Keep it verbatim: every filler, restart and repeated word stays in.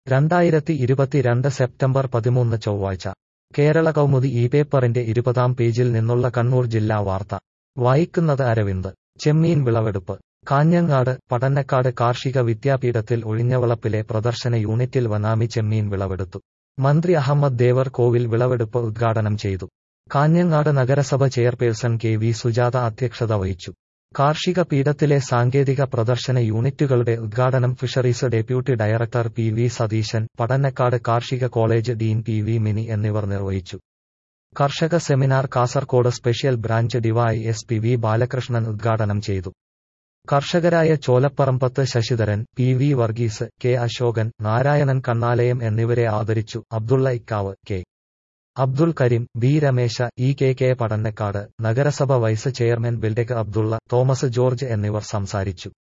രണ്ടായിരത്തി ഇരുപത്തിരണ്ട് സെപ്റ്റംബർ പതിമൂന്ന് ചൊവ്വാഴ്ച കേരള കൗമുദി ഈ പേപ്പറിന്റെ ഇരുപതാം പേജിൽ നിന്നുള്ള കണ്ണൂർ ജില്ലാ വാർത്ത വായിക്കുന്നത് അരവിന്ദ്. ചെമ്മീൻ വിളവെടുപ്പ്. കാഞ്ഞങ്ങാട്. പടന്നക്കാട് കാർഷിക വിദ്യാപീഠത്തിൽ ഒഴിഞ്ഞവളപ്പിലെ പ്രദർശന യൂണിറ്റിൽ വനാമി ചെമ്മീൻ വിളവെടുത്തു. മന്ത്രി അഹമ്മദ് ദേവർ കോവിൽ വിളവെടുപ്പ് ഉദ്ഘാടനം ചെയ്തു. കാഞ്ഞങ്ങാട് നഗരസഭ ചെയർപേഴ്സൺ കെ വി സുജാത അധ്യക്ഷത വഹിച്ചു. കാർഷിക പീഠത്തിലെ സാങ്കേതിക പ്രദർശന യൂണിറ്റുകളുടെ ഉദ്ഘാടനം fisheries deputy director P V Satheesan, Padannakkad കാർഷിക college dean P V Mini എന്നിവർ നിർവഹിച്ചു. കർഷക seminar Kasaragod special branch D Y S P V Balakrishnan ഉദ്ഘാടനം ചെയ്തു. കർഷകരായ Cholapparambath Sasidharan, P V Varghese, K Ashokan, Narayanan Kannalayam എന്നിവരെ ആദരിച്ചു. അബ്ദുള്ള ഇക്കാവ്, K Abdul Karim, B Ramesha, E K K Padannakkad, നഗരസഭ വൈസ് ചെയർമാൻ ബിൽഡെക് അബ്ദുള്ള, തോമസ് ജോർജ് എന്നിവർ സംസാരിച്ചു.